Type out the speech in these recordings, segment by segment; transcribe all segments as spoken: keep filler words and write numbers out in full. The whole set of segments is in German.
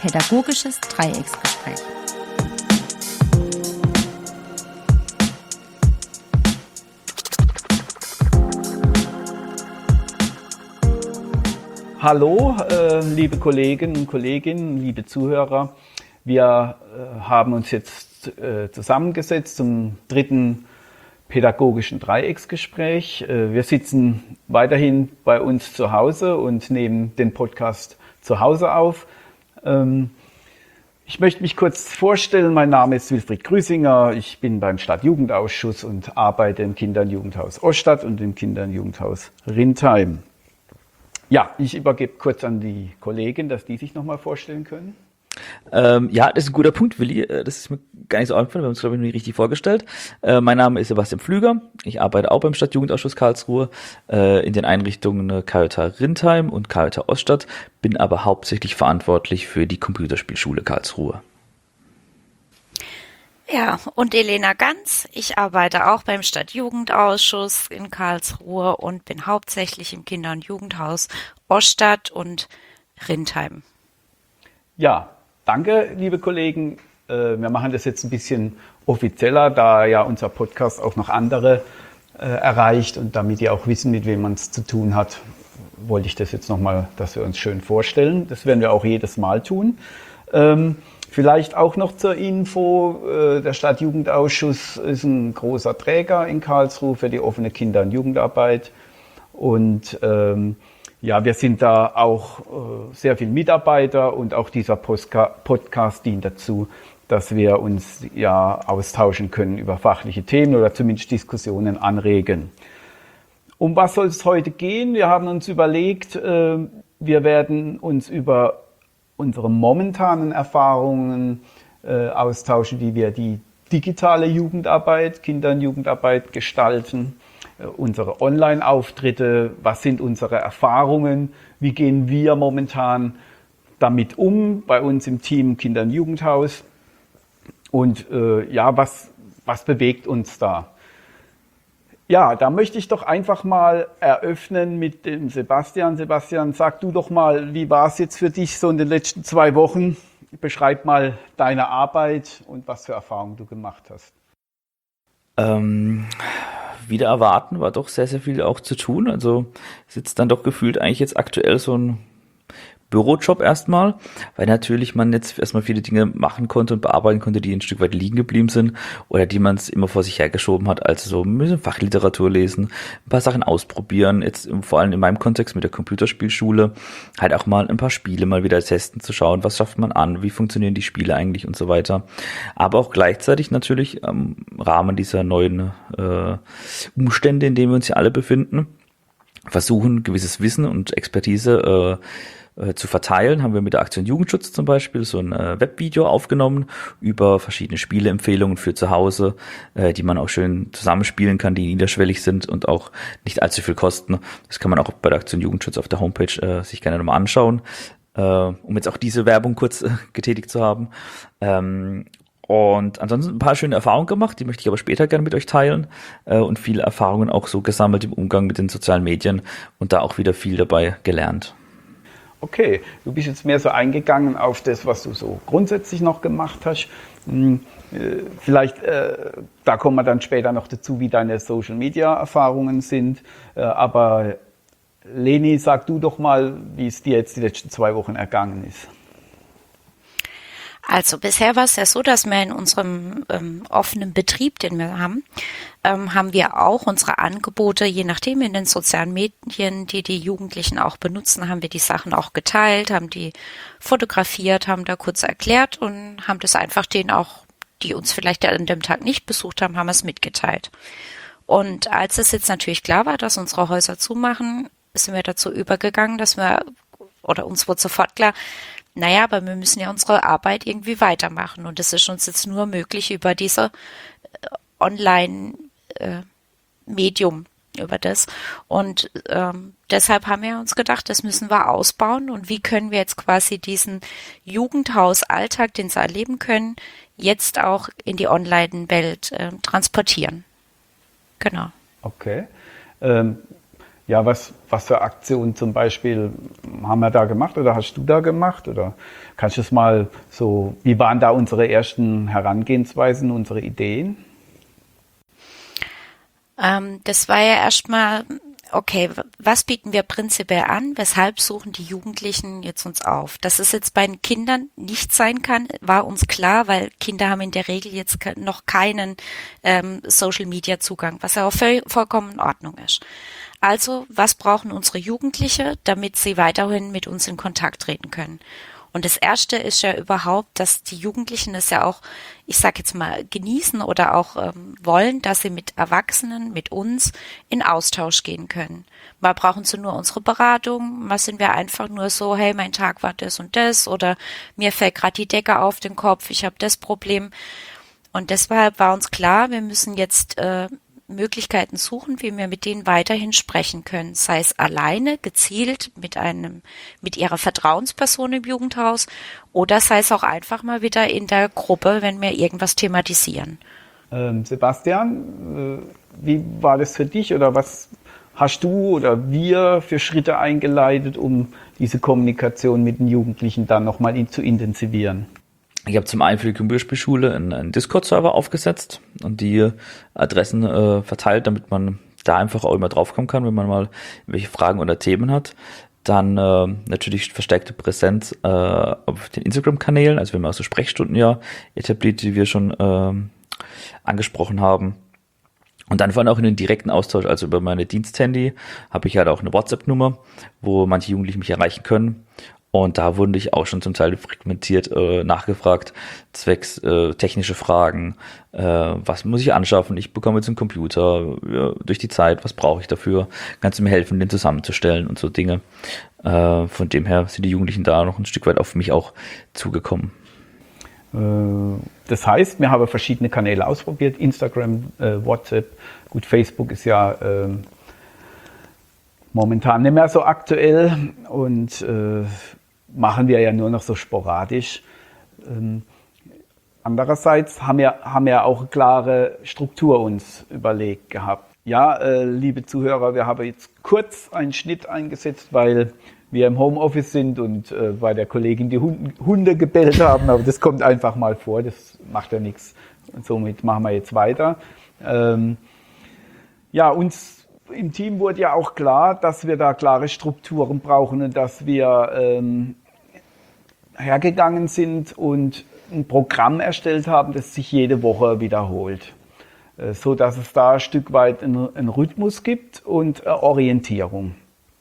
Pädagogisches Dreiecksgespräch. Hallo, äh, liebe Kolleginnen und Kollegen, liebe Zuhörer. Wir äh, haben uns jetzt äh, zusammengesetzt zum dritten pädagogischen Dreiecksgespräch. Äh, wir sitzen weiterhin bei uns zu Hause und nehmen den Podcast zu Hause auf. Ähm, ich möchte mich kurz vorstellen. Mein Name ist Wilfried Grüsinger. Ich bin beim Stadtjugendausschuss und arbeite im Kinder- und Jugendhaus Ostadt und im Kinder- und Jugendhaus Rindheim. Ja, ich übergebe kurz an die Kollegin, dass die sich nochmal vorstellen können. Ähm, ja, das ist ein guter Punkt, Willi. Das ist mir gar nicht so aufgefallen. Wir haben uns, glaube ich, noch nicht richtig vorgestellt. Äh, mein Name ist Sebastian Pflüger. Ich arbeite auch beim Stadtjugendausschuss Karlsruhe äh, in den Einrichtungen K J H Rindheim und K J H Ostadt, bin aber hauptsächlich verantwortlich für die Computerspielschule Karlsruhe. Ja, und Elena Ganz. Ich arbeite auch beim Stadtjugendausschuss in Karlsruhe und bin hauptsächlich im Kinder- und Jugendhaus Ostadt und Rindheim. Ja, danke, liebe Kollegen. Wir machen das jetzt ein bisschen offizieller, da ja unser Podcast auch noch andere erreicht und damit ihr auch wissen, mit wem man es zu tun hat, wollte ich das jetzt nochmal, dass wir uns schön vorstellen. Das werden wir auch jedes Mal tun. Vielleicht auch noch zur Info, der Stadtjugendausschuss ist ein großer Träger in Karlsruhe für die offene Kinder- und Jugendarbeit. Und ähm, ja, wir sind da auch äh, sehr viele Mitarbeiter und auch dieser Postka- Podcast dient dazu, dass wir uns ja austauschen können über fachliche Themen oder zumindest Diskussionen anregen. Um was soll es heute gehen? Wir haben uns überlegt, äh, wir werden uns über unsere momentanen Erfahrungen äh, austauschen, wie wir die digitale Jugendarbeit, Kinder- und Jugendarbeit gestalten, äh, unsere Online-Auftritte, was sind unsere Erfahrungen, wie gehen wir momentan damit um bei uns im Team Kinder- und Jugendhaus und äh, ja, was, was bewegt uns da? Ja, da möchte ich doch einfach mal eröffnen mit dem Sebastian. Sebastian, sag du doch mal, wie war es jetzt für dich so in den letzten zwei Wochen? Beschreib mal deine Arbeit und was für Erfahrungen du gemacht hast. Ähm, wieder erwarten war doch sehr, sehr viel auch zu tun. Also ist jetzt dann doch gefühlt eigentlich jetzt aktuell so ein Bürojob erstmal, weil natürlich man jetzt erstmal viele Dinge machen konnte und bearbeiten konnte, die ein Stück weit liegen geblieben sind oder die man es immer vor sich hergeschoben hat, also so ein bisschen Fachliteratur lesen, ein paar Sachen ausprobieren, jetzt vor allem in meinem Kontext mit der Computerspielschule, halt auch mal ein paar Spiele mal wieder testen, zu schauen, was schafft man an, wie funktionieren die Spiele eigentlich und so weiter, aber auch gleichzeitig natürlich im Rahmen dieser neuen äh, Umstände, in denen wir uns ja alle befinden, versuchen, gewisses Wissen und Expertise äh, zu verteilen, haben wir mit der Aktion Jugendschutz zum Beispiel so ein äh, Webvideo aufgenommen über verschiedene Spieleempfehlungen für zu Hause, äh, die man auch schön zusammenspielen kann, die niederschwellig sind und auch nicht allzu viel kosten. Das kann man auch bei der Aktion Jugendschutz auf der Homepage äh, sich gerne nochmal anschauen, äh, um jetzt auch diese Werbung kurz äh, getätigt zu haben. Ähm, und ansonsten ein paar schöne Erfahrungen gemacht, die möchte ich aber später gerne mit euch teilen äh, und viele Erfahrungen auch so gesammelt im Umgang mit den sozialen Medien und da auch wieder viel dabei gelernt. Okay, du bist jetzt mehr so eingegangen auf das, was du so grundsätzlich noch gemacht hast. Vielleicht, äh, da kommen wir dann später noch dazu, wie deine Social-Media-Erfahrungen sind. Äh, aber Leni, sag du doch mal, wie es dir jetzt die letzten zwei Wochen ergangen ist. Also bisher war es ja so, dass wir in unserem ähm, offenen Betrieb, den wir haben, ähm, haben wir auch unsere Angebote, je nachdem in den sozialen Medien, die die Jugendlichen auch benutzen, haben wir die Sachen auch geteilt, haben die fotografiert, haben da kurz erklärt und haben das einfach denen auch, die uns vielleicht an dem Tag nicht besucht haben, haben es mitgeteilt. Und als es jetzt natürlich klar war, dass unsere Häuser zumachen, sind wir dazu übergegangen, dass wir, oder uns wurde sofort klar, naja, aber wir müssen ja unsere Arbeit irgendwie weitermachen und das ist uns jetzt nur möglich über diese Online-Medium, äh, über das. Und ähm, deshalb haben wir uns gedacht, das müssen wir ausbauen und wie können wir jetzt quasi diesen Jugendhausalltag, den sie erleben können, jetzt auch in die Online-Welt äh, transportieren. Genau. Okay. Ähm Ja, was, was für Aktionen zum Beispiel haben wir da gemacht oder hast du da gemacht? Oder kannst du es mal so, wie waren da unsere ersten Herangehensweisen, unsere Ideen? Ähm, das war ja erstmal, okay, was bieten wir prinzipiell an? Weshalb suchen die Jugendlichen jetzt uns auf? Dass es jetzt bei den Kindern nicht sein kann, war uns klar, weil Kinder haben in der Regel jetzt noch keinen ähm, Social-Media-Zugang, was ja auch voll, vollkommen in Ordnung ist. Also, was brauchen unsere Jugendliche, damit sie weiterhin mit uns in Kontakt treten können? Und das Erste ist ja überhaupt, dass die Jugendlichen es ja auch, ich sag jetzt mal, genießen oder auch ähm, wollen, dass sie mit Erwachsenen, mit uns in Austausch gehen können. Mal brauchen sie nur unsere Beratung, mal sind wir einfach nur so, hey, mein Tag war das und das oder mir fällt gerade die Decke auf den Kopf, ich habe das Problem. Und deshalb war uns klar, wir müssen jetzt äh, Möglichkeiten suchen, wie wir mit denen weiterhin sprechen können, sei es alleine, gezielt mit einem, mit ihrer Vertrauensperson im Jugendhaus oder sei es auch einfach mal wieder in der Gruppe, wenn wir irgendwas thematisieren. Ähm, Sebastian, äh, wie war das für dich oder was hast du oder wir für Schritte eingeleitet, um diese Kommunikation mit den Jugendlichen dann nochmal in, zu intensivieren? Ich habe zum einen für die Computerspielschule einen, einen Discord-Server aufgesetzt und die Adressen äh, verteilt, damit man da einfach auch immer draufkommen kann, wenn man mal welche Fragen oder Themen hat. Dann äh, natürlich verstärkte Präsenz äh, auf den Instagram-Kanälen, also wir haben auch so Sprechstunden ja etabliert, die wir schon äh, angesprochen haben. Und dann vor allem auch in den direkten Austausch, also über meine Diensthandy habe ich halt auch eine WhatsApp-Nummer, wo manche Jugendliche mich erreichen können. Und da wurde ich auch schon zum Teil fragmentiert äh, nachgefragt, zwecks äh, technische Fragen, äh, was muss ich anschaffen, ich bekomme jetzt einen Computer, ja, durch die Zeit, was brauche ich dafür, kannst du mir helfen, den zusammenzustellen und so Dinge. Äh, von dem her sind die Jugendlichen da noch ein Stück weit auf mich auch zugekommen. Äh, das heißt, wir haben verschiedene Kanäle ausprobiert, Instagram, äh, WhatsApp, gut, Facebook ist ja äh, momentan nicht mehr so aktuell und äh, machen wir ja nur noch so sporadisch. Ähm, andererseits haben wir, haben wir auch eine klare Struktur uns überlegt gehabt. Ja, äh, liebe Zuhörer, wir haben jetzt kurz einen Schnitt eingesetzt, weil wir im Homeoffice sind und äh, bei der Kollegin die Hunde, Hunde gebellt haben, aber das kommt einfach mal vor, das macht ja nichts. Und somit machen wir jetzt weiter. Ähm, ja, uns im Team wurde ja auch klar, dass wir da klare Strukturen brauchen und dass wir ähm, hergegangen sind und ein Programm erstellt haben, das sich jede Woche wiederholt, äh, so dass es da ein Stück weit einen, einen Rhythmus gibt und eine Orientierung.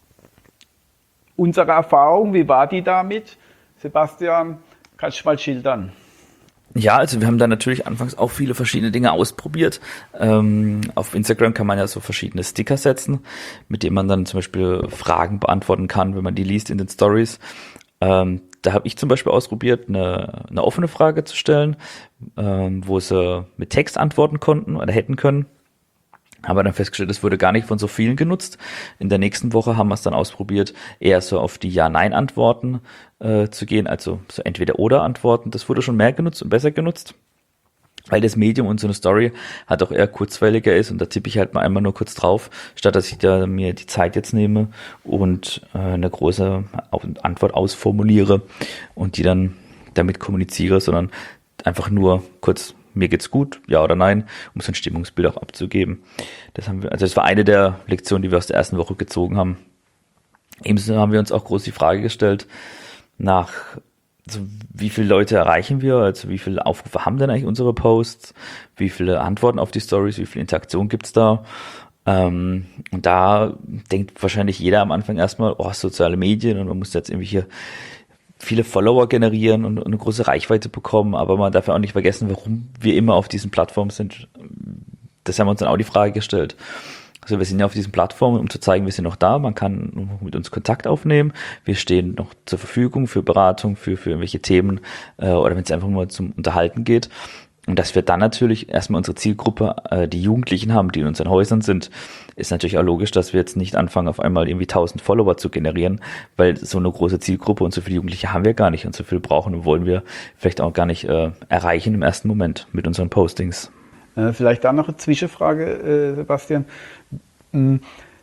Unsere Erfahrung, wie war die damit? Sebastian, kannst du mal schildern? Ja, also wir haben da natürlich anfangs auch viele verschiedene Dinge ausprobiert. Ähm, auf Instagram kann man ja so verschiedene Sticker setzen, mit denen man dann zum Beispiel Fragen beantworten kann, wenn man die liest in den Stories. Ähm, da habe ich zum Beispiel ausprobiert, eine, eine offene Frage zu stellen, ähm, wo sie mit Text antworten konnten oder hätten können. Aber dann festgestellt, es wurde gar nicht von so vielen genutzt. In der nächsten Woche haben wir es dann ausprobiert, eher so auf die Ja-Nein-Antworten äh, zu gehen, also so Entweder-Oder-Antworten. Das wurde schon mehr genutzt und besser genutzt, weil das Medium und so eine Story halt auch eher kurzweiliger ist und da tippe ich halt mal einmal nur kurz drauf, statt dass ich da mir die Zeit jetzt nehme und äh, eine große Antwort ausformuliere und die dann damit kommuniziere, sondern einfach nur kurz mir geht's gut, ja oder nein, um so ein Stimmungsbild auch abzugeben. Das haben wir, also das war eine der Lektionen, die wir aus der ersten Woche gezogen haben. Ebenso haben wir uns auch groß die Frage gestellt, nach also wie viele Leute erreichen wir, also wie viele Aufrufe haben denn eigentlich unsere Posts, wie viele Antworten auf die Stories, wie viel Interaktion gibt's da? Ähm, und da denkt wahrscheinlich jeder am Anfang erstmal, oh, soziale Medien und man muss jetzt irgendwie hier viele Follower generieren und eine große Reichweite bekommen, aber man darf ja auch nicht vergessen, warum wir immer auf diesen Plattformen sind. Das haben wir uns dann auch die Frage gestellt. Also wir sind ja auf diesen Plattformen, um zu zeigen, wir sind noch da, man kann mit uns Kontakt aufnehmen, wir stehen noch zur Verfügung für Beratung, für, für irgendwelche Themen äh, oder wenn es einfach nur zum Unterhalten geht. Und dass wir dann natürlich erstmal unsere Zielgruppe, äh, die Jugendlichen haben, die in unseren Häusern sind, ist natürlich auch logisch, dass wir jetzt nicht anfangen, auf einmal irgendwie tausend Follower zu generieren, weil so eine große Zielgruppe und so viele Jugendliche haben wir gar nicht und so viel brauchen und wollen wir vielleicht auch gar nicht äh, erreichen im ersten Moment mit unseren Postings. Äh, vielleicht da noch eine Zwischenfrage, äh, Sebastian. Hm.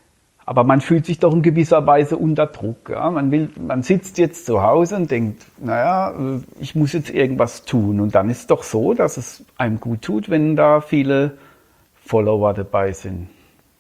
Aber man fühlt sich doch in gewisser Weise unter Druck. Ja? Man will, man sitzt jetzt zu Hause und denkt, naja, ich muss jetzt irgendwas tun. Und dann ist es doch so, dass es einem gut tut, wenn da viele Follower dabei sind.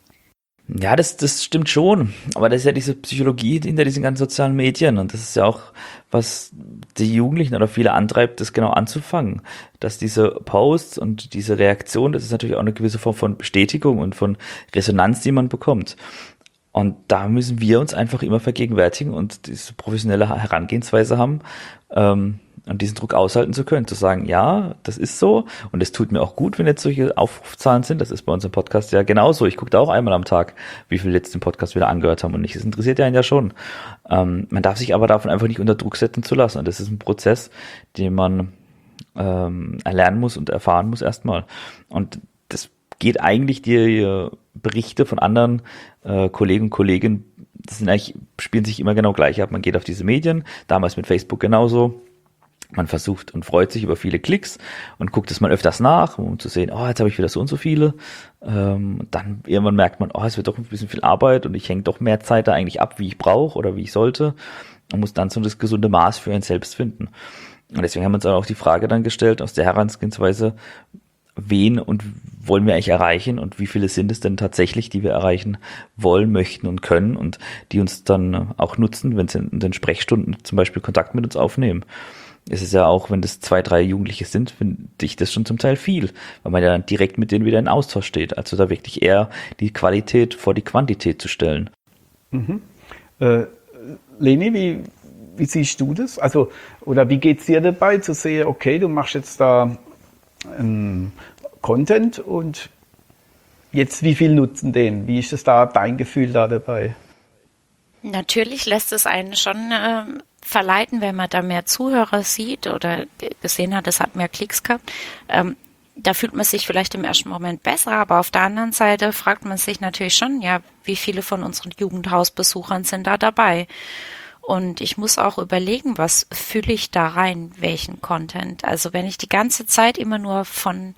Ja, das, das stimmt schon. Aber das ist ja diese Psychologie hinter diesen ganzen sozialen Medien. Und das ist ja auch, was die Jugendlichen oder viele antreibt, das genau anzufangen. Dass diese Posts und diese Reaktion, das ist natürlich auch eine gewisse Form von Bestätigung und von Resonanz, die man bekommt. Und da müssen wir uns einfach immer vergegenwärtigen und diese professionelle Herangehensweise haben, ähm, und diesen Druck aushalten zu können, zu sagen, ja, das ist so und es tut mir auch gut, wenn jetzt solche Aufrufzahlen sind. Das ist bei uns im Podcast ja genauso. Ich gucke da auch einmal am Tag, wie viele jetzt den Podcast wieder angehört haben und nicht. Das interessiert ja einen ja schon. Ähm, man darf sich aber davon einfach nicht unter Druck setzen zu lassen. Und das ist ein Prozess, den man ähm, erlernen muss und erfahren muss erstmal. Und das geht eigentlich die Berichte von anderen äh, Kollegen und Kolleginnen, das sind eigentlich, spielen sich immer genau gleich ab. Man geht auf diese Medien, damals mit Facebook genauso. Man versucht und freut sich über viele Klicks und guckt es mal öfters nach, um zu sehen, oh, jetzt habe ich wieder so und so viele. Ähm, dann irgendwann merkt man, oh, es wird doch ein bisschen viel Arbeit und ich hänge doch mehr Zeit da eigentlich ab, wie ich brauche oder wie ich sollte. Man muss dann so das gesunde Maß für einen selbst finden. Und deswegen haben wir uns auch die Frage dann gestellt, aus der Herangehensweise, wen und wollen wir eigentlich erreichen und wie viele sind es denn tatsächlich, die wir erreichen wollen, möchten und können und die uns dann auch nutzen, wenn sie in den Sprechstunden zum Beispiel Kontakt mit uns aufnehmen. Es ist ja auch, wenn das zwei, drei Jugendliche sind, finde ich das schon zum Teil viel, weil man ja dann direkt mit denen wieder in Austausch steht. Also da wirklich eher die Qualität vor die Quantität zu stellen. Mhm. Äh, Leni, wie, wie siehst du das? Also, oder wie geht es dir dabei zu sehen, okay, du machst jetzt da ähm, Content und jetzt wie viel nutzen den? Wie ist das da dein Gefühl da dabei? Natürlich lässt es einen schon äh, verleiten, wenn man da mehr Zuhörer sieht oder gesehen hat, es hat mehr Klicks gehabt. Ähm, da fühlt man sich vielleicht im ersten Moment besser, aber auf der anderen Seite fragt man sich natürlich schon, ja, wie viele von unseren Jugendhausbesuchern sind da dabei? Und ich muss auch überlegen, was fülle ich da rein, welchen Content. Also wenn ich die ganze Zeit immer nur von,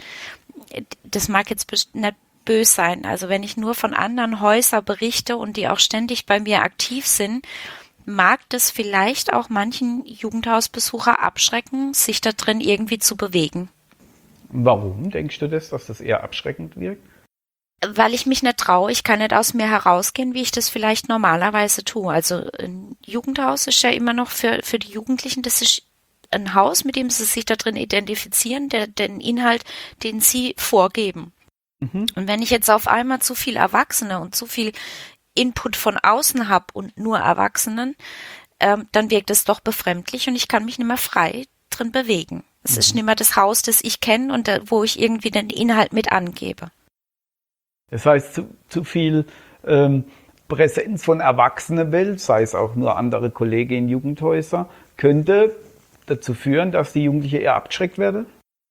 das mag jetzt nicht böse sein, also wenn ich nur von anderen Häusern berichte und die auch ständig bei mir aktiv sind, mag das vielleicht auch manchen Jugendhausbesucher abschrecken, sich da drin irgendwie zu bewegen. Warum denkst du das, dass das eher abschreckend wirkt? Weil ich mich nicht traue, ich kann nicht aus mir herausgehen, wie ich das vielleicht normalerweise tue. Also ein Jugendhaus ist ja immer noch für, für die Jugendlichen, das ist ein Haus, mit dem sie sich da drin identifizieren, der, den Inhalt, den sie vorgeben. Mhm. Und wenn ich jetzt auf einmal zu viel Erwachsene und zu viel Input von außen habe und nur Erwachsenen, ähm, dann wirkt es doch befremdlich und ich kann mich nicht mehr frei drin bewegen. Es mhm. ist nicht mehr das Haus, das ich kenne und da, wo ich irgendwie den Inhalt mit angebe. Das heißt, zu, zu viel ähm, Präsenz von Erwachsenenwelt, sei es auch nur andere Kollegen in Jugendhäusern, könnte dazu führen, dass die Jugendlichen eher abgeschreckt werden?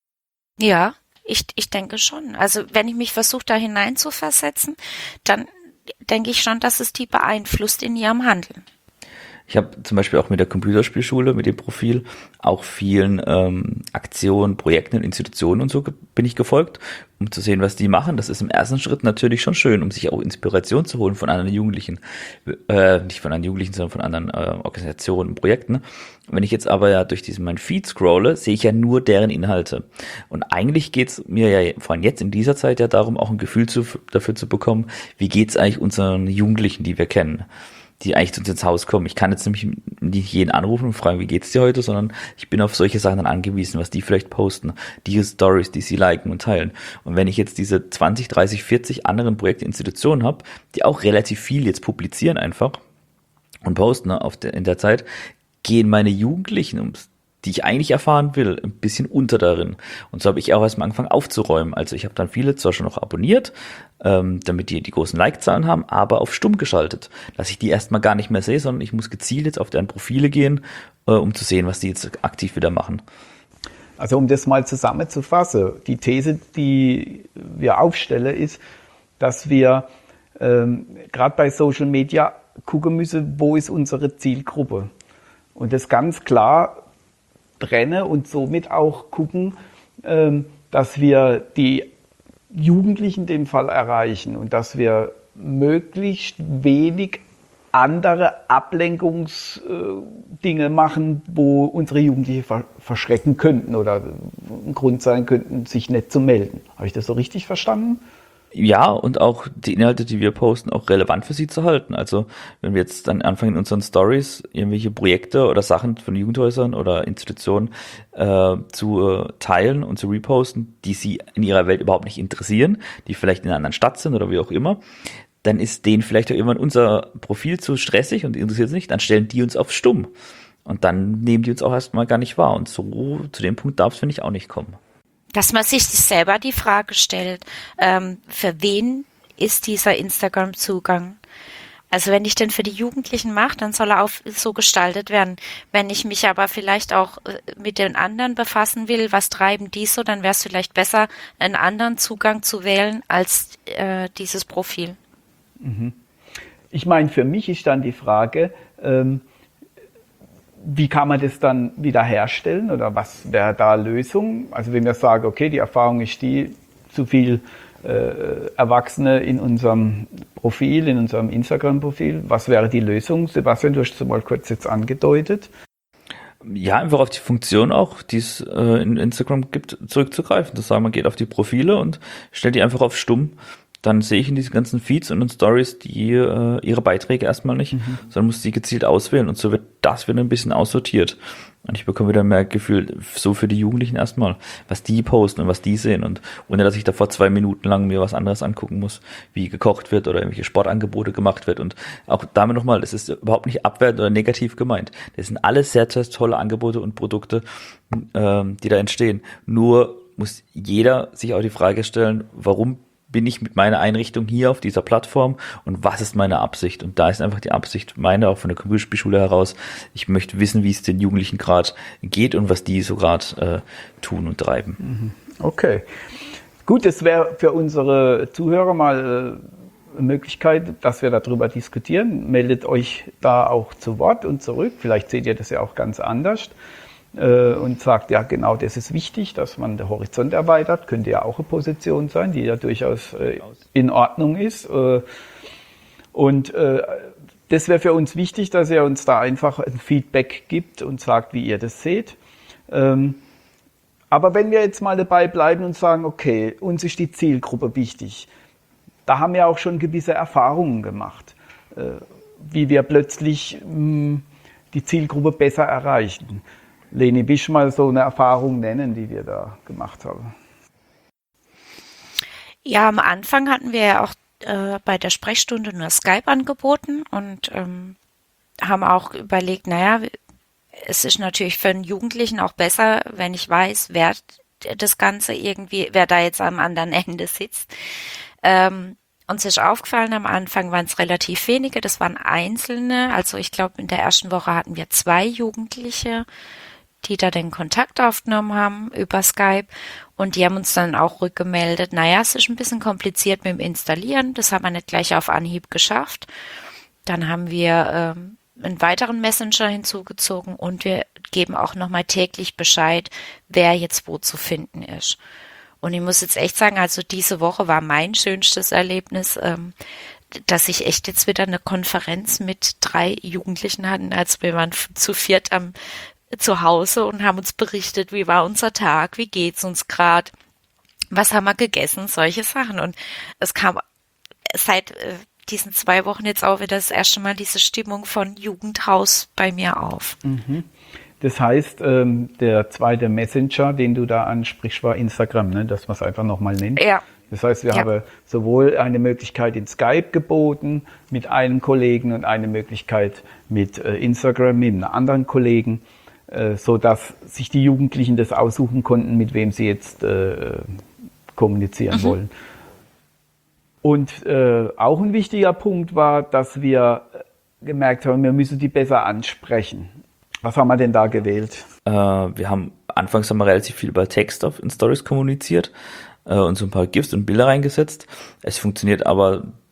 Ja, ich, ich denke schon. Also wenn ich mich versuche, da hineinzuversetzen, dann denke ich schon, dass es die beeinflusst in ihrem Handeln. Ich habe zum Beispiel auch mit der Computerspielschule, mit dem Profil, auch vielen ähm, Aktionen, Projekten und Institutionen und so ge- bin ich gefolgt, um zu sehen, was die machen. Das ist im ersten Schritt natürlich schon schön, um sich auch Inspiration zu holen von anderen Jugendlichen. Äh, nicht von anderen Jugendlichen, sondern von anderen äh, Organisationen und Projekten. Wenn ich jetzt aber ja durch diesen mein Feed scrolle, sehe ich ja nur deren Inhalte. Und eigentlich geht's mir ja vor allem jetzt in dieser Zeit ja darum, auch ein Gefühl zu, dafür zu bekommen, wie geht's eigentlich unseren Jugendlichen, die wir kennen, die eigentlich zu uns ins Haus kommen. Ich kann jetzt nämlich nicht jeden anrufen und fragen, wie geht's dir heute, sondern ich bin auf solche Sachen dann angewiesen, was die vielleicht posten, die Stories, die sie liken und teilen. Und wenn ich jetzt diese zwanzig, dreißig, vierzig anderen Projekte, Institutionen habe, die auch relativ viel jetzt publizieren einfach und posten, ne, auf der, in der Zeit, gehen meine Jugendlichen, ums die ich eigentlich erfahren will, ein bisschen unter darin. Und so habe ich auch erstmal angefangen aufzuräumen. Also ich habe dann viele zwar schon noch abonniert, ähm, damit die die großen Like-Zahlen haben, aber auf stumm geschaltet, dass ich die erstmal gar nicht mehr sehe, sondern ich muss gezielt jetzt auf deren Profile gehen, äh, um zu sehen, was die jetzt aktiv wieder machen. Also um das mal zusammenzufassen, die These, die wir aufstellen, ist, dass wir ähm, gerade bei Social Media gucken müssen, wo ist unsere Zielgruppe. Und das ganz klar trennen und somit auch gucken, dass wir die Jugendlichen in dem Fall erreichen und dass wir möglichst wenig andere Ablenkungsdinge machen, wo unsere Jugendlichen ver- verschrecken könnten oder ein Grund sein könnten, sich nicht zu melden. Habe ich das so richtig verstanden? Ja, und auch die Inhalte, die wir posten, auch relevant für sie zu halten. Also wenn wir jetzt dann anfangen, in unseren Stories irgendwelche Projekte oder Sachen von Jugendhäusern oder Institutionen äh, zu äh, teilen und zu reposten, die sie in ihrer Welt überhaupt nicht interessieren, die vielleicht in einer anderen Stadt sind oder wie auch immer, dann ist denen vielleicht auch irgendwann unser Profil zu stressig und interessiert sie nicht, dann stellen die uns auf stumm. Und dann nehmen die uns auch erstmal gar nicht wahr. Und so zu dem Punkt darf es, finde ich, auch nicht kommen. Dass man sich selber die Frage stellt, ähm, für wen ist dieser Instagram-Zugang? Also wenn ich den für die Jugendlichen mache, dann soll er auch so gestaltet werden. Wenn ich mich aber vielleicht auch mit den anderen befassen will, was treiben die so, dann wäre es vielleicht besser, einen anderen Zugang zu wählen als äh, dieses Profil. Ich meine, für mich ist dann die Frage, ähm, wie kann man das dann wieder herstellen oder was wäre da Lösung? Also wenn wir sagen, okay, die Erfahrung ist die, zu viel äh, Erwachsene in unserem Profil, in unserem Instagram-Profil, was wäre die Lösung? Sebastian, du hast es mal kurz jetzt angedeutet. Ja, einfach auf die Funktion auch, die es äh, in Instagram gibt, zurückzugreifen. Das sagen, man geht auf die Profile und stellt die einfach auf stumm. Dann sehe ich in diesen ganzen Feeds und in Stories die äh, ihre Beiträge erstmal nicht, mhm. sondern muss die gezielt auswählen und so wird das wieder ein bisschen aussortiert. Und ich bekomme wieder mehr Gefühl, so für die Jugendlichen erstmal, was die posten und was die sehen und ohne, dass ich davor zwei Minuten lang mir was anderes angucken muss, wie gekocht wird oder irgendwelche Sportangebote gemacht wird. Und auch damit nochmal, das ist überhaupt nicht abwertend oder negativ gemeint. Das sind alles sehr, sehr tolle Angebote und Produkte, ähm, die da entstehen. Nur muss jeder sich auch die Frage stellen, warum bin ich mit meiner Einrichtung hier auf dieser Plattform und was ist meine Absicht? Und da ist einfach die Absicht meine, auch von der Computerspielschule heraus, ich möchte wissen, wie es den Jugendlichen gerade geht und was die so gerade äh, tun und treiben. Okay, gut, das wäre für unsere Zuhörer mal äh, eine Möglichkeit, dass wir darüber diskutieren. Meldet euch da auch zu Wort und zurück, vielleicht seht ihr das ja auch ganz anders. Und sagt, ja genau, das ist wichtig, dass man den Horizont erweitert, könnte ja auch eine Position sein, die ja durchaus in Ordnung ist. Und das wäre für uns wichtig, dass ihr uns da einfach ein Feedback gibt und sagt, wie ihr das seht. Aber wenn wir jetzt mal dabei bleiben und sagen, okay, uns ist die Zielgruppe wichtig, da haben wir auch schon gewisse Erfahrungen gemacht, wie wir plötzlich die Zielgruppe besser erreichen. Leni, willst du mal so eine Erfahrung nennen, die wir da gemacht haben? Ja, am Anfang hatten wir ja auch äh, bei der Sprechstunde nur Skype angeboten und ähm, haben auch überlegt, naja, es ist natürlich für einen Jugendlichen auch besser, wenn ich weiß, wer das Ganze irgendwie, wer da jetzt am anderen Ende sitzt. Ähm, Uns ist aufgefallen, am Anfang waren es relativ wenige, das waren Einzelne. Also ich glaube, in der ersten Woche hatten wir zwei Jugendliche, die da den Kontakt aufgenommen haben über Skype und die haben uns dann auch rückgemeldet, naja, es ist ein bisschen kompliziert mit dem Installieren, das haben wir nicht gleich auf Anhieb geschafft. Dann haben wir ähm, einen weiteren Messenger hinzugezogen und wir geben auch nochmal täglich Bescheid, wer jetzt wo zu finden ist. Und ich muss jetzt echt sagen, also diese Woche war mein schönstes Erlebnis, ähm, dass ich echt jetzt wieder eine Konferenz mit drei Jugendlichen hatten, als wir waren zu viert am zu Hause und haben uns berichtet, wie war unser Tag, wie geht's uns gerade, was haben wir gegessen, solche Sachen. Und es kam seit äh, diesen zwei Wochen jetzt auch wieder das erste Mal diese Stimmung von Jugendhaus bei mir auf. Mhm. Das heißt, ähm, der zweite Messenger, den du da ansprichst, war Instagram, ne? Dass man es einfach nochmal nennt. Ja. Das heißt, wir ja. haben sowohl eine Möglichkeit in Skype geboten mit einem Kollegen und eine Möglichkeit mit äh, Instagram mit einem anderen Kollegen, äh, so dass sich die Jugendlichen das aussuchen konnten, mit wem sie jetzt äh, kommunizieren mhm. wollen. Und äh, auch ein wichtiger Punkt war, dass wir gemerkt haben, wir müssen die besser ansprechen. Was haben wir denn da gewählt? Äh, wir haben anfangs haben wir relativ viel über Text auf in Stories kommuniziert äh, und so ein paar GIFs und Bilder reingesetzt. Es funktioniert aber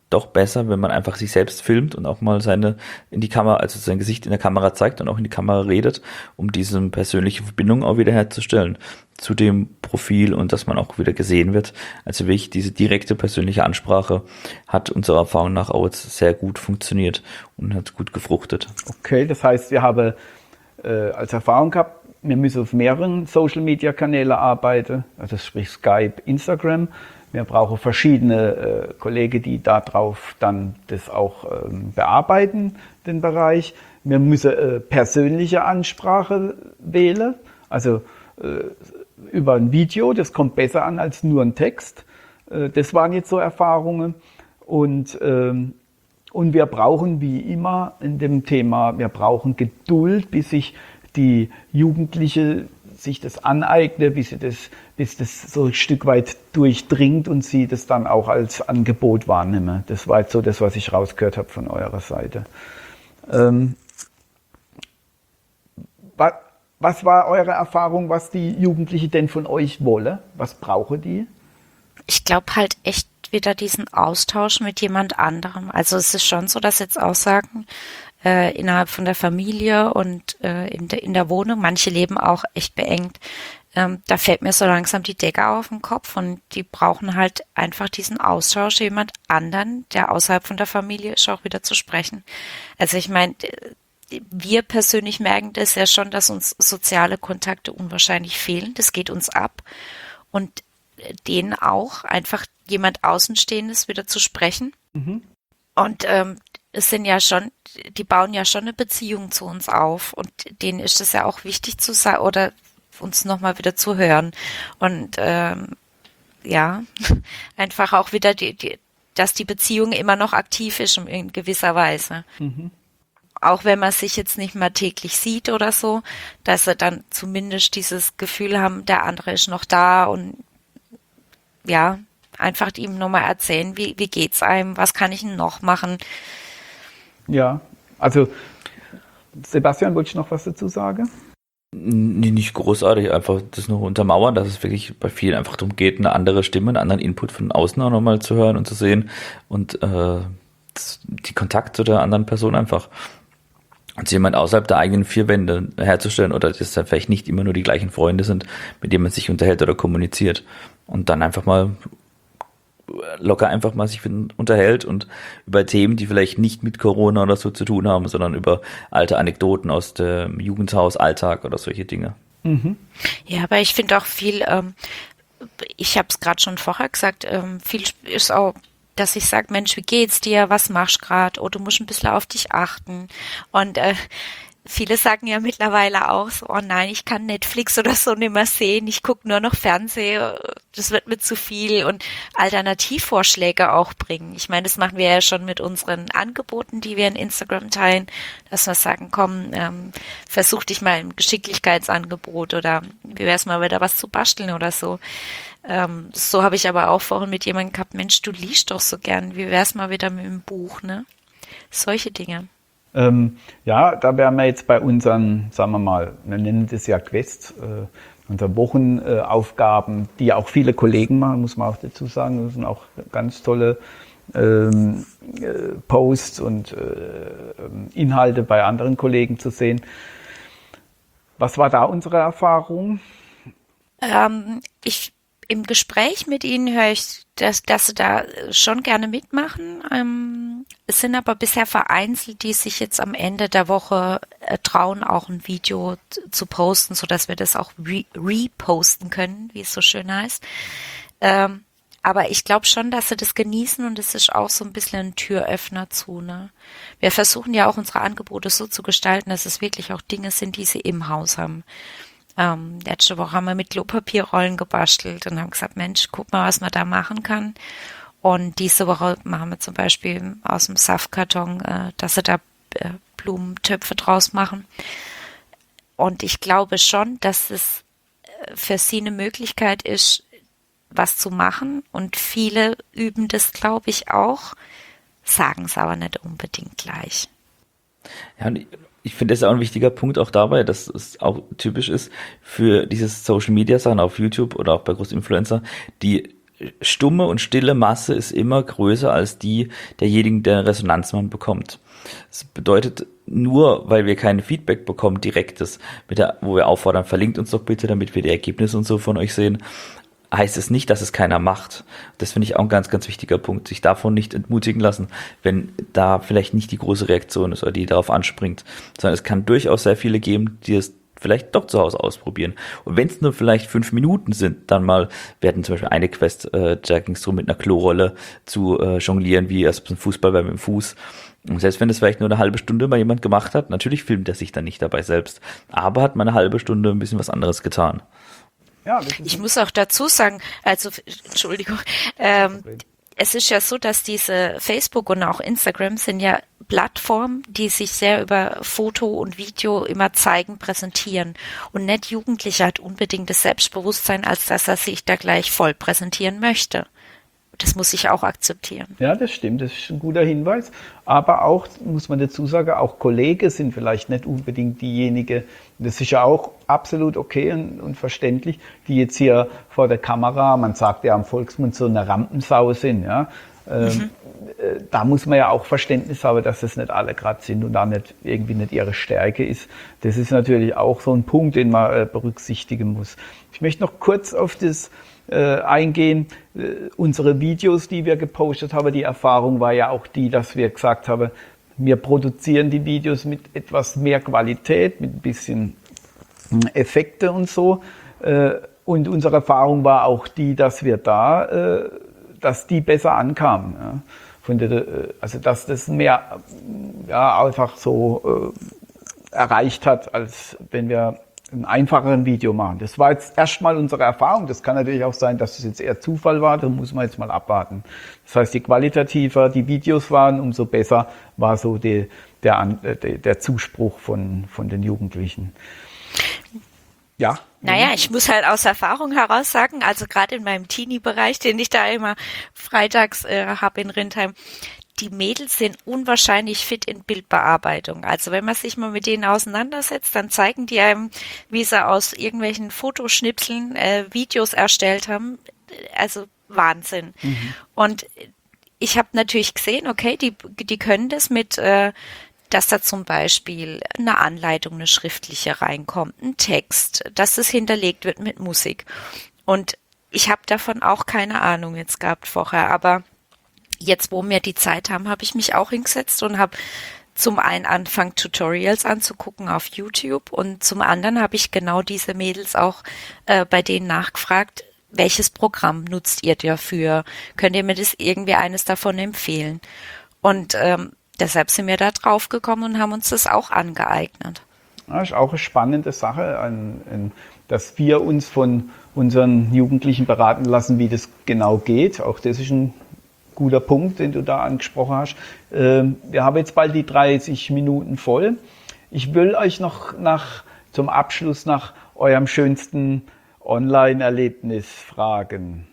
doch besser, wenn man einfach sich selbst filmt und auch mal seine in die Kamera, also sein Gesicht in der Kamera zeigt und auch in die Kamera redet, um diese persönliche Verbindung auch wieder herzustellen zu dem Profil und dass man auch wieder gesehen wird. Also wirklich diese direkte persönliche Ansprache hat unserer Erfahrung nach auch jetzt sehr gut funktioniert und hat gut gefruchtet. Okay, das heißt, wir haben äh, als Erfahrung gehabt, wir müssen auf mehreren Social-Media-Kanälen arbeiten, also sprich Skype, Instagram. Wir brauchen verschiedene äh, Kollegen, die darauf dann das auch ähm, bearbeiten, den Bereich. Wir müssen äh, persönliche Ansprache wählen, also äh, über ein Video, das kommt besser an als nur ein Text. Äh, das waren jetzt so Erfahrungen. Und, ähm, und wir brauchen wie immer in dem Thema, wir brauchen Geduld, bis sich die Jugendliche sich das aneignet, bis, sie das, bis das so ein Stück weit durchdringt und sie das dann auch als Angebot wahrnehmen. Das war jetzt so das, was ich rausgehört habe von eurer Seite. Ähm, was, was war eure Erfahrung, was die Jugendliche denn von euch wollen? Was brauchen die? Ich glaube halt echt wieder diesen Austausch mit jemand anderem. Also es ist schon so, dass jetzt Aussagen äh, innerhalb von der Familie und äh, in, de, in der Wohnung, manche leben auch echt beengt, ähm, da fällt mir so langsam die Decke auf den Kopf und die brauchen halt einfach diesen Austausch, jemand anderen, der außerhalb von der Familie ist, auch wieder zu sprechen. Also ich meine, wir persönlich merken das ja schon, dass uns soziale Kontakte unwahrscheinlich fehlen. Das geht uns ab. Und denen auch einfach jemand Außenstehendes wieder zu sprechen. Mhm. Und ähm, es sind ja schon, die bauen ja schon eine Beziehung zu uns auf. Und denen ist es ja auch wichtig zu sagen oder uns nochmal wieder zu hören. Und ähm, ja, einfach auch wieder, die, die, dass die Beziehung immer noch aktiv ist in gewisser Weise. Mhm. Auch wenn man sich jetzt nicht mehr täglich sieht oder so, dass sie dann zumindest dieses Gefühl haben, der andere ist noch da und ja, einfach ihm nochmal erzählen, wie, wie geht's einem, was kann ich denn noch machen? Ja, also Sebastian, wollte ich noch was dazu sagen? Nee, nicht großartig, einfach das noch untermauern, dass es wirklich bei vielen einfach darum geht, eine andere Stimme, einen anderen Input von außen auch nochmal zu hören und zu sehen und äh, das, die Kontakt zu der anderen Person einfach und jemand außerhalb der eigenen vier Wände herzustellen oder dass da vielleicht nicht immer nur die gleichen Freunde sind, mit denen man sich unterhält oder kommuniziert. Und dann einfach mal locker einfach mal sich unterhält und über Themen, die vielleicht nicht mit Corona oder so zu tun haben, sondern über alte Anekdoten aus dem Jugendhausalltag oder solche Dinge. Mhm. Ja, aber ich finde auch viel, ähm, ich habe es gerade schon vorher gesagt, ähm, viel ist auch, dass ich sage, Mensch, wie geht's dir, was machst du gerade? Oh, du musst ein bisschen auf dich achten. Und äh, viele sagen ja mittlerweile auch so, oh nein, ich kann Netflix oder so nicht mehr sehen, ich gucke nur noch Fernsehen, das wird mir zu viel und Alternativvorschläge auch bringen. Ich meine, das machen wir ja schon mit unseren Angeboten, die wir in Instagram teilen, dass wir sagen, komm, ähm, versuch dich mal im Geschicklichkeitsangebot oder wie wär's mal wieder was zu basteln oder so. Ähm, so habe ich aber auch vorhin mit jemandem gehabt, Mensch, du liest doch so gern, wie wär's mal wieder mit dem Buch, ne? Solche Dinge. Ähm, ja, da wären wir jetzt bei unseren, sagen wir mal, wir nennen das ja Quest, äh, unsere Wochenaufgaben, äh, die ja auch viele Kollegen machen, muss man auch dazu sagen. Das sind auch ganz tolle ähm, äh, Posts und äh, Inhalte bei anderen Kollegen zu sehen. Was war da unsere Erfahrung? Ähm, ich Im Gespräch mit Ihnen höre ich, dass, dass Sie da schon gerne mitmachen. Ähm, es sind aber bisher vereinzelt, die sich jetzt am Ende der Woche äh, trauen, auch ein Video t- zu posten, sodass wir das auch re- reposten können, wie es so schön heißt. Ähm, aber ich glaube schon, dass Sie das genießen und es ist auch so ein bisschen ein Türöffner zu. Ne? Wir versuchen ja auch unsere Angebote so zu gestalten, dass es wirklich auch Dinge sind, die Sie im Haus haben. Ähm, letzte Woche haben wir mit Klopapierrollen gebastelt und haben gesagt, Mensch, guck mal, was man da machen kann. Und diese Woche machen wir zum Beispiel aus dem Saftkarton, äh, dass sie da äh, Blumentöpfe draus machen. Und ich glaube schon, dass es äh, für sie eine Möglichkeit ist, was zu machen. Und viele üben das, glaube ich, auch, sagen es aber nicht unbedingt gleich. Ja, und ich finde, das ist auch ein wichtiger Punkt auch dabei, dass es auch typisch ist für dieses Social-Media-Sachen auf YouTube oder auch bei Großinfluencer, die stumme und stille Masse ist immer größer als die derjenigen, der Resonanz man bekommt. Das bedeutet, nur weil wir kein Feedback bekommen, direktes, mit der, wo wir auffordern, verlinkt uns doch bitte, damit wir die Ergebnisse und so von euch sehen, heißt es nicht, dass es keiner macht. Das finde ich auch ein ganz, ganz wichtiger Punkt. Sich davon nicht entmutigen lassen, wenn da vielleicht nicht die große Reaktion ist oder die darauf anspringt, sondern es kann durchaus sehr viele geben, die es vielleicht doch zu Hause ausprobieren. Und wenn es nur vielleicht fünf Minuten sind, dann mal, wir hatten zum Beispiel eine Quest, äh, da ging es darum, mit einer Klorolle zu äh, jonglieren, wie als ein Fußball mit dem Fuß. Und selbst wenn das vielleicht nur eine halbe Stunde mal jemand gemacht hat, natürlich filmt er sich dann nicht dabei selbst, aber hat mal eine halbe Stunde ein bisschen was anderes getan. Ja, das ist Ich muss auch dazu sagen, also, Entschuldigung, ähm, es ist ja so, dass diese Facebook und auch Instagram sind ja Plattformen, die sich sehr über Foto und Video immer zeigen, präsentieren. Und nicht Jugendlicher hat unbedingt das Selbstbewusstsein, als dass er sich da gleich voll präsentieren möchte. Das muss ich auch akzeptieren. Ja, das stimmt, das ist ein guter Hinweis. Aber auch, muss man dazu sagen, auch Kollegen sind vielleicht nicht unbedingt diejenigen, das ist ja auch absolut okay und, und verständlich, die jetzt hier vor der Kamera, man sagt ja am Volksmund, so eine Rampensau sind. Ja. Ähm, mhm. äh, da muss man ja auch Verständnis haben, dass das nicht alle gerade sind und da nicht irgendwie nicht ihre Stärke ist. Das ist natürlich auch so ein Punkt, den man äh, berücksichtigen muss. Ich möchte noch kurz auf das Äh, eingehen. Äh, unsere Videos, die wir gepostet haben, die Erfahrung war ja auch die, dass wir gesagt haben, wir produzieren die Videos mit etwas mehr Qualität, mit ein bisschen Effekte und so. Äh, und unsere Erfahrung war auch die, dass wir da, äh, dass die besser ankamen. Ja. Von der, also dass das mehr ja, einfach so äh, erreicht hat, als wenn wir ein einfacheren Video machen. Das war jetzt erstmal unsere Erfahrung. Das kann natürlich auch sein, dass es jetzt eher Zufall war. Da muss man jetzt mal abwarten. Das heißt, je qualitativer die Videos waren, umso besser war so die, der, der, der Zuspruch von, von den Jugendlichen. Ja. Naja, ich muss halt aus Erfahrung heraus sagen, also gerade in meinem Teenie-Bereich, den ich da immer freitags äh, habe in Rindheim, die Mädels sind unwahrscheinlich fit in Bildbearbeitung. Also wenn man sich mal mit denen auseinandersetzt, dann zeigen die einem, wie sie aus irgendwelchen Fotoschnipseln äh, Videos erstellt haben. Also Wahnsinn. Mhm. Und ich habe natürlich gesehen, okay, die die können das mit, äh, dass da zum Beispiel eine Anleitung, eine schriftliche reinkommt, ein Text, dass das hinterlegt wird mit Musik. Und ich habe davon auch keine Ahnung jetzt gehabt vorher, aber jetzt, wo wir die Zeit haben, habe ich mich auch hingesetzt und habe zum einen angefangen, Tutorials anzugucken auf YouTube und zum anderen habe ich genau diese Mädels auch äh, bei denen nachgefragt, welches Programm nutzt ihr dafür? Könnt ihr mir das irgendwie eines davon empfehlen? Und ähm, deshalb sind wir da drauf gekommen und haben uns das auch angeeignet. Das ist auch eine spannende Sache, ein, ein, dass wir uns von unseren Jugendlichen beraten lassen, wie das genau geht. Auch das ist ein guter Punkt, den du da angesprochen hast. Wir haben jetzt bald die dreißig Minuten voll. Ich will euch noch nach, zum Abschluss nach eurem schönsten Online-Erlebnis fragen.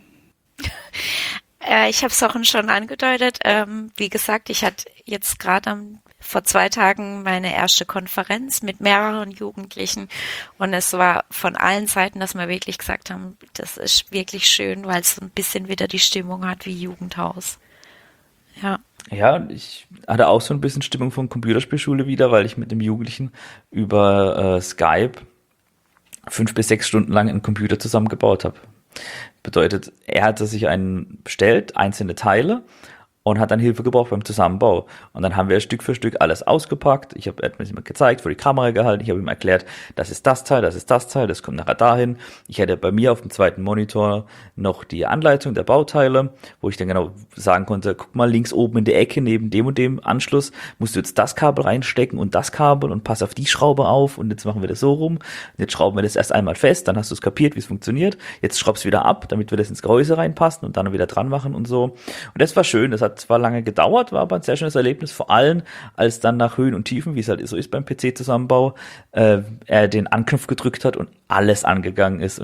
Ich habe es auch schon angedeutet. Wie gesagt, ich hatte jetzt gerade vor zwei Tagen meine erste Konferenz mit mehreren Jugendlichen und es war von allen Seiten, dass wir wirklich gesagt haben, das ist wirklich schön, weil es so ein bisschen wieder die Stimmung hat wie Jugendhaus. Ja. Ja, ich hatte auch so ein bisschen Stimmung von Computerspielschule wieder, weil ich mit dem Jugendlichen über äh, Skype fünf bis sechs Stunden lang einen Computer zusammengebaut habe. Bedeutet, er hatte sich einen bestellt, einzelne Teile, und hat dann Hilfe gebraucht beim Zusammenbau. Und dann haben wir Stück für Stück alles ausgepackt. Ich habe mir das gezeigt, vor die Kamera gehalten. Ich habe ihm erklärt, das ist das Teil, das ist das Teil, das kommt nachher dahin. Ich hätte bei mir auf dem zweiten Monitor noch die Anleitung der Bauteile, wo ich dann genau sagen konnte, guck mal links oben in der Ecke neben dem und dem Anschluss musst du jetzt das Kabel reinstecken und das Kabel und pass auf die Schraube auf und jetzt machen wir das so rum. Und jetzt schrauben wir das erst einmal fest, dann hast du es kapiert, wie es funktioniert. Jetzt schraubst du wieder ab, damit wir das ins Gehäuse reinpassen und dann wieder dran machen und so. Und das war schön, das hat zwar lange gedauert, war aber ein sehr schönes Erlebnis, vor allem als dann nach Höhen und Tiefen, wie es halt so ist beim P C-Zusammenbau, äh, er den Anknopf gedrückt hat und alles angegangen ist und das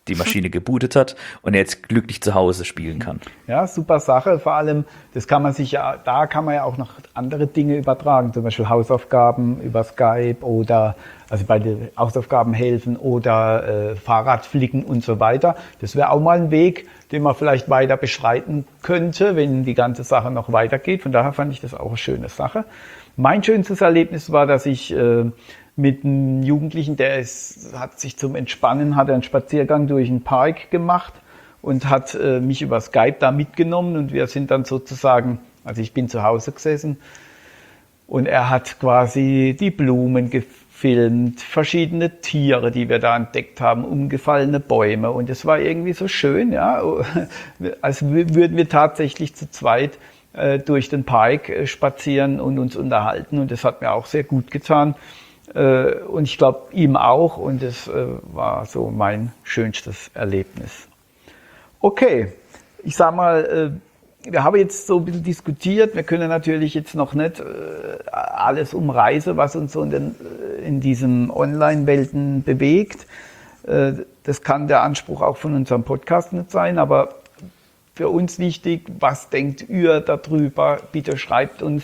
die Maschine gebootet hat und er jetzt glücklich zu Hause spielen kann. Ja, super Sache. Vor allem, das kann man sich ja, da kann man ja auch noch andere Dinge übertragen, zum Beispiel Hausaufgaben über Skype oder also bei den Hausaufgaben helfen oder äh, Fahrradflicken und so weiter. Das wäre auch mal ein Weg, den man vielleicht weiter beschreiten könnte, wenn die ganze Sache noch weitergeht. Von daher fand ich das auch eine schöne Sache. Mein schönstes Erlebnis war, dass ich äh, mit einem Jugendlichen, der ist, hat sich zum Entspannen, hat einen Spaziergang durch den Park gemacht und hat äh, mich über Skype da mitgenommen und wir sind dann sozusagen, also ich bin zu Hause gesessen und er hat quasi die Blumen gefilmt, verschiedene Tiere, die wir da entdeckt haben, umgefallene Bäume und es war irgendwie so schön, ja, als würden wir tatsächlich zu zweit äh, durch den Park äh, spazieren und uns unterhalten und das hat mir auch sehr gut getan. Und ich glaube, ihm auch. Und das war so mein schönstes Erlebnis. Okay, ich sag mal, wir haben jetzt so ein bisschen diskutiert. Wir können natürlich jetzt noch nicht alles umreißen, was uns so in, den, in diesen Online-Welten bewegt. Das kann der Anspruch auch von unserem Podcast nicht sein. Aber für uns wichtig, was denkt ihr darüber? Bitte schreibt uns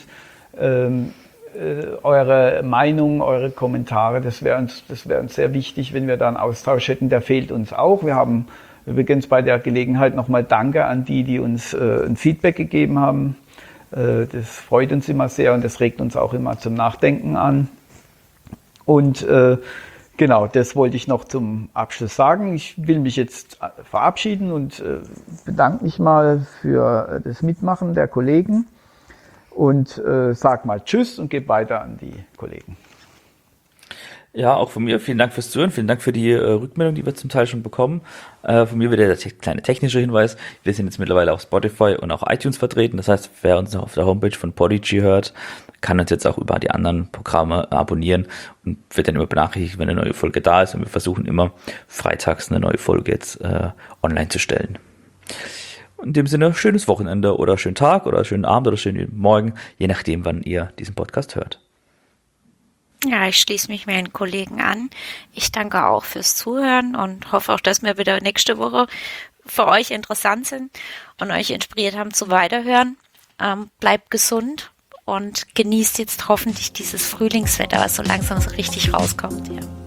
eure Meinung, eure Kommentare, das wäre uns, das wäre uns sehr wichtig, wenn wir da einen Austausch hätten. Der fehlt uns auch. Wir haben übrigens bei der Gelegenheit nochmal Danke an die, die uns äh, ein Feedback gegeben haben. Äh, das freut uns immer sehr und das regt uns auch immer zum Nachdenken an. Und äh, genau, das wollte ich noch zum Abschluss sagen. Ich will mich jetzt verabschieden und äh, bedanke mich mal für das Mitmachen der Kollegen. Und äh, sag mal Tschüss und gebe weiter an die Kollegen. Ja, auch von mir vielen Dank fürs Zuhören, vielen Dank für die äh, Rückmeldung, die wir zum Teil schon bekommen. Äh, von mir wieder der te- kleine technische Hinweis. Wir sind jetzt mittlerweile auf Spotify und auch iTunes vertreten. Das heißt, wer uns noch auf der Homepage von Podigy hört, kann uns jetzt auch über die anderen Programme abonnieren und wird dann immer benachrichtigt, wenn eine neue Folge da ist. Und wir versuchen immer freitags eine neue Folge jetzt äh, online zu stellen. In dem Sinne, schönes Wochenende oder schönen Tag oder schönen Abend oder schönen Morgen, je nachdem, wann ihr diesen Podcast hört. Ja, ich schließe mich meinen Kollegen an. Ich danke auch fürs Zuhören und hoffe auch, dass wir wieder nächste Woche für euch interessant sind und euch inspiriert haben zu Weiterhören. Ähm, bleibt gesund und genießt jetzt hoffentlich dieses Frühlingswetter, was so langsam so richtig rauskommt. Ja.